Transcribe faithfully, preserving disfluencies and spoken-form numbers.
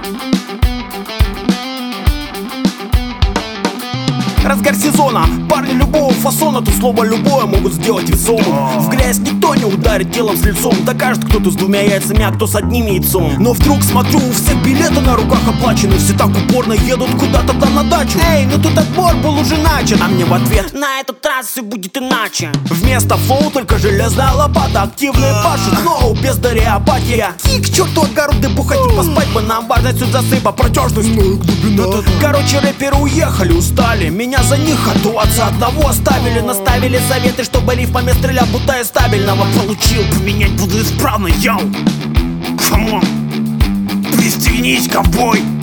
Разгар сезона, парни любого фасона, тут слово любое могут сделать весомым. В грязь никто не ударит телом с лицом. Докажет кто-то с двумя яйцами, а кто с одним яйцом. Но вдруг смотрю, у всех билеты на руках оплачены. Все так упорно едут куда-то там на дачу. Эй, ну тут отбор был уже начат. А мне в ответ: на этот раз все будет иначе. Вместо флоу только железная лопата. Активные пашут, ноу, бездари, апатия. И к черту огороды бухать и поспать бы. Нам важность тут засыпа, протяжность глубина. Короче, рэперы уехали, устали. Меня за них, а то отца одного оставили. Наставили советы, чтобы лиф по мне стрелял, будто я стабильного получил. Поменять буду исправно, яу. Камон, пристегнись, ковбой.